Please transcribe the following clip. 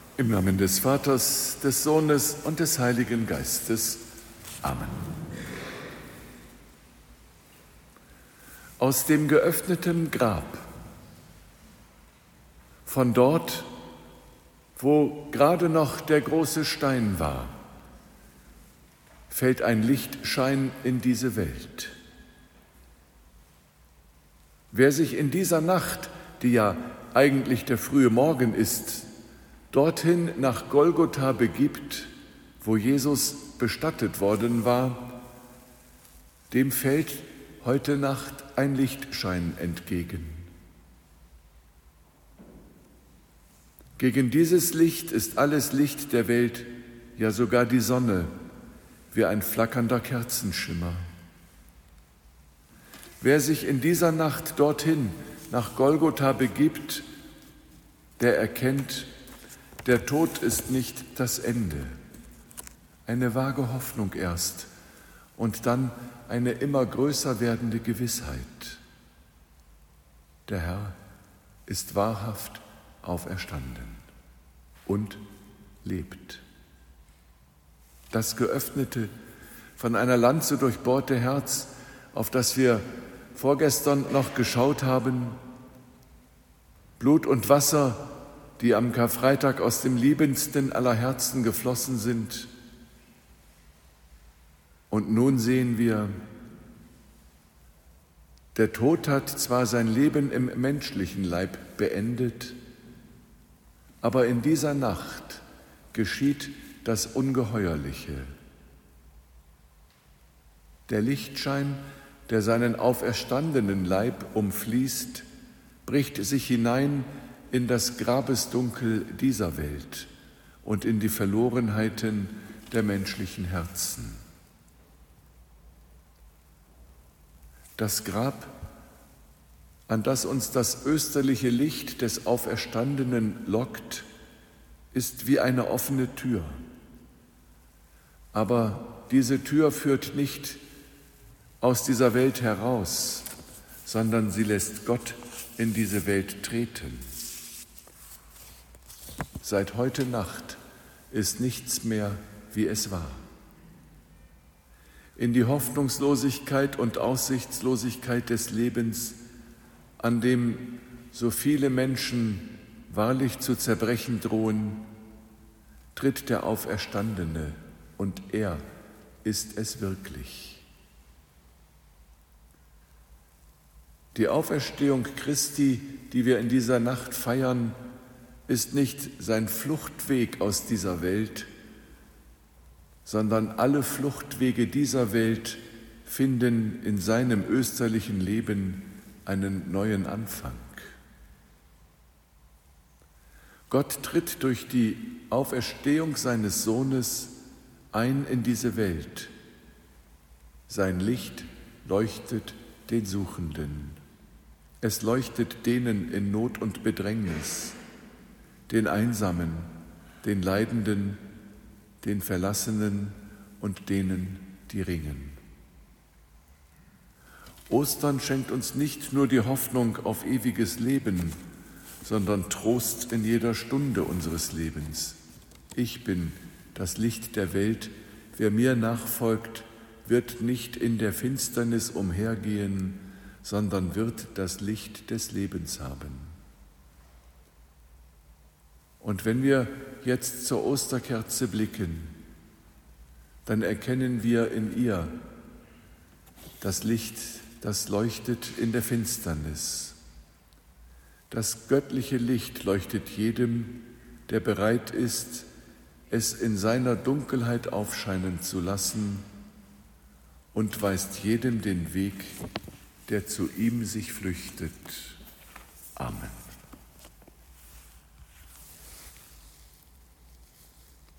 Im Namen des Vaters, des Sohnes und des Heiligen Geistes. Amen. Aus dem geöffneten Grab, von dort, wo gerade noch der große Stein war, fällt ein Lichtschein in diese Welt. Wer sich in dieser Nacht, die ja eigentlich der frühe Morgen ist, dorthin nach Golgotha begibt, wo Jesus bestattet worden war, dem fällt heute Nacht ein Lichtschein entgegen. Gegen dieses Licht ist alles Licht der Welt, ja sogar die Sonne, wie ein flackernder Kerzenschimmer. Wer sich in dieser Nacht dorthin nach Golgotha begibt, der erkennt, der Tod ist nicht das Ende, eine vage Hoffnung erst und dann eine immer größer werdende Gewissheit. Der Herr ist wahrhaft auferstanden und lebt. Das geöffnete, von einer Lanze durchbohrte Herz, auf das wir vorgestern noch geschaut haben, Blut und Wasser, die am Karfreitag aus dem liebendsten aller Herzen geflossen sind. Und nun sehen wir, der Tod hat zwar sein Leben im menschlichen Leib beendet, aber in dieser Nacht geschieht das Ungeheuerliche. Der Lichtschein, der seinen auferstandenen Leib umfließt, bricht sich hinein in das Grabesdunkel dieser Welt und in die Verlorenheiten der menschlichen Herzen. Das Grab, an das uns das österliche Licht des Auferstandenen lockt, ist wie eine offene Tür. Aber diese Tür führt nicht aus dieser Welt heraus, sondern sie lässt Gott in diese Welt treten. Seit heute Nacht ist nichts mehr, wie es war. In die Hoffnungslosigkeit und Aussichtslosigkeit des Lebens, an dem so viele Menschen wahrlich zu zerbrechen drohen, tritt der Auferstandene, und er ist es wirklich. Die Auferstehung Christi, die wir in dieser Nacht feiern, ist nicht sein Fluchtweg aus dieser Welt, sondern alle Fluchtwege dieser Welt finden in seinem österlichen Leben einen neuen Anfang. Gott tritt durch die Auferstehung seines Sohnes ein in diese Welt. Sein Licht leuchtet den Suchenden. Es leuchtet denen in Not und Bedrängnis, den Einsamen, den Leidenden, den Verlassenen und denen, die ringen. Ostern schenkt uns nicht nur die Hoffnung auf ewiges Leben, sondern Trost in jeder Stunde unseres Lebens. Ich bin das Licht der Welt. Wer mir nachfolgt, wird nicht in der Finsternis umhergehen, sondern wird das Licht des Lebens haben. Und wenn wir jetzt zur Osterkerze blicken, dann erkennen wir in ihr das Licht, das leuchtet in der Finsternis. Das göttliche Licht leuchtet jedem, der bereit ist, es in seiner Dunkelheit aufscheinen zu lassen, und weist jedem den Weg, der zu ihm sich flüchtet. Amen.